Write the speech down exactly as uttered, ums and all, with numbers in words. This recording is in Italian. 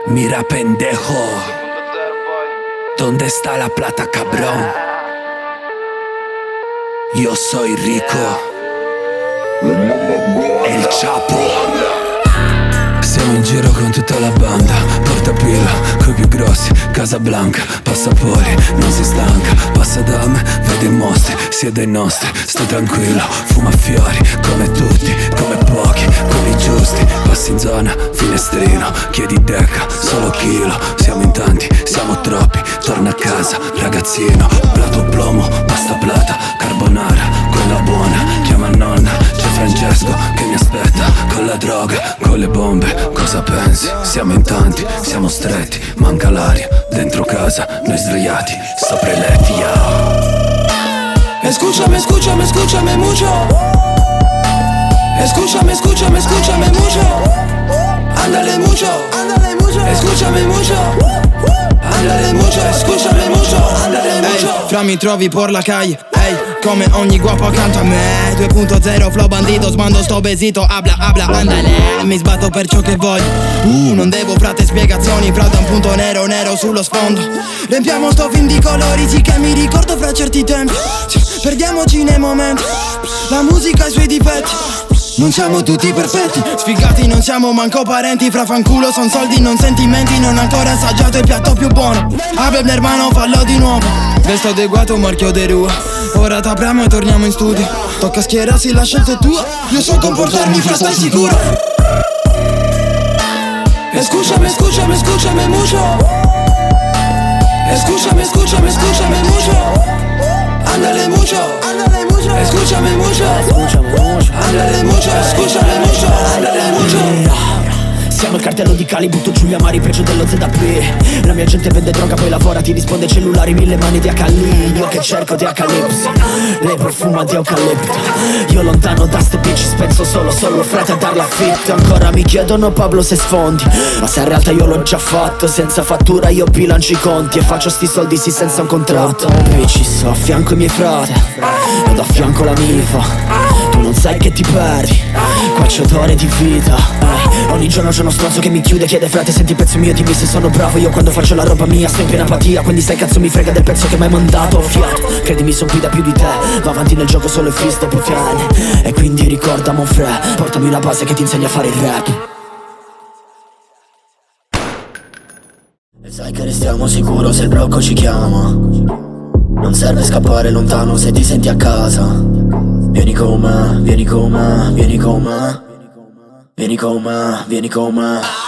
Mira pendejo, ¿dónde está la plata, cabrón? Yo soy rico, El Chapo. Siamo in giro con tutta la banda, portapilla, coi più grossi, Casablanca, Passapori, non si stanca, passa da me, vede i mostri, siede i nostri, sto tranquillo, fuma fiori, come tutti, come pochi, quelli giusti, passi in zona, finestrino, chiedi decca, solo chilo, siamo in tanti, siamo troppi, torna a casa, ragazzino, plato plomo, pasta plata, carbonara, quella buona, chiama nonna, c'è Francesco che mi aspetta, con la droga, con le bombe. Cosa pensi? Siamo in tanti, siamo stretti, manca l'aria, dentro casa, noi sdraiati, sopra i letti, yeah. Escúchame, escúchame, escúchame mucho. Escúchame, escúchame, escúchame mucho. Ándale mucho, ándale mucho. Escúchame mucho. Ándale mucho, escúchame mucho. Ándale mucho. Ehi, fra mi trovi por la calle, ehi, come ogni guapo accanto a me. due punto zero flow bandito, smando sto besito. Habla, habla, andale. Mi sbatto per ciò che voglio. Uh, non devo frate spiegazioni. Frate un punto nero, nero sullo sfondo. Riempiamo sto film di colori, sì che mi ricordo fra certi tempi. Perdiamoci nei momenti. La musica ha i suoi difetti. Non siamo tutti perfetti, sfigati non siamo manco parenti. Fra fanculo son soldi, non sentimenti. Non ho ancora assaggiato il piatto più buono. Habla hermano, fallo di nuovo. Vesto adeguato, marchio de rua. Ora t'apriamo e torniamo in studio. Tocca schierarsi, la scelta è tua. Io so comportarmi, fra stai sicuro. Escúchame, escúchame, escúchame mucho. Escúchame, escúchame, escúchame mucho. Ándale mucho, ándale mucho. Escúchame mucho, escúchame mucho. Ándale mucho, escúchame mucho. Ándale mucho. Siamo il cartello di Cali, butto giù gli amari, peggio dello Z P. La mia gente vende droga, poi lavora, ti risponde cellulari, mille mani di H L. Io che cerco di Acalipsi, lei profuma di eucalipto. Io lontano da ste bitch, penso solo, solo frate a darla fit. Ancora mi chiedono Pablo se sfondi, ma se in realtà io l'ho già fatto. Senza fattura io bilancio i conti e faccio sti soldi sì senza un contratto. Bitch, sto a fianco i miei frate ed a fianco la mifa. Tu non sai che ti perdi, qua c'è odore di vita. eh, Ogni giorno c'è uno stronzo che mi chiude, chiede frate senti il pezzo mio, dimmi se sono bravo. Io quando faccio la roba mia sto in piena apatia. Quindi sai cazzo mi frega del pezzo che m'hai mandato. Fiato, credimi son qui da più di te. Va avanti nel gioco solo il freestyle puttane. E quindi ricorda mon frè, portami la base che ti insegna a fare il rap. E sai che restiamo sicuro se il blocco ci chiama. Non serve scappare lontano se ti senti a casa. Vieni con me, vieni con me, vieni con me. Vieni con me, vieni con me.